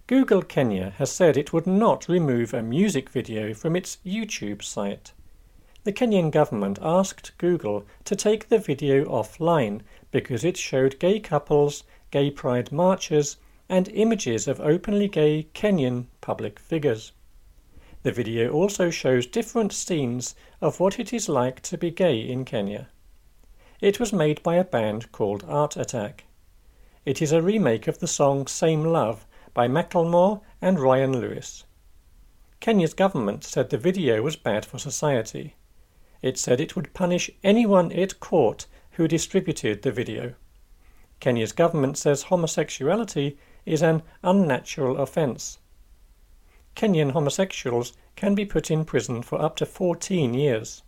Google Kenya has said it would not remove a music video from its YouTube site. The Kenyan government asked Google to take the video offline because it showed gay couples, gay pride marches, and images of openly gay Kenyan public figures. The video also shows different scenes of what it is like to be gay in Kenya. It was made by a band called Art Attack. It is a remake of the song Same Love by Macklemore and Ryan Lewis. Kenya's government said the video was bad for society. It said it would punish anyone it caught who distributed the video. Kenya's government says homosexuality is an unnatural offence. Kenyan homosexuals can be put in prison for up to 14 years.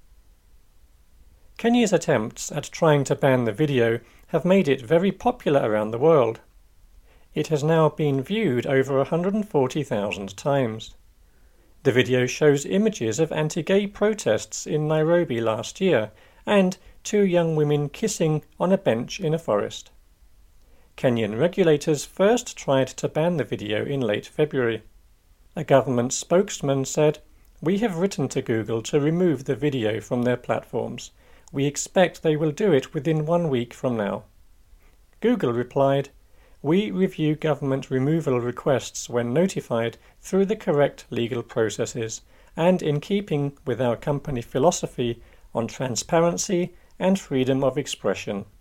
Kenya's attempts at trying to ban the video have made it very popular around the world. It has now been viewed over 140,000 times. The video shows images of anti-gay protests in Nairobi last year and 2 young women kissing on a bench in a forest. Kenyan regulators first tried to ban the video in late February. A government spokesman said, "We have written to Google to remove the video from their platforms. We expect they will do it within 1 week from now." Google replied, "We review government removal requests when notified through the correct legal processes and in keeping with our company philosophy on transparency and freedom of expression."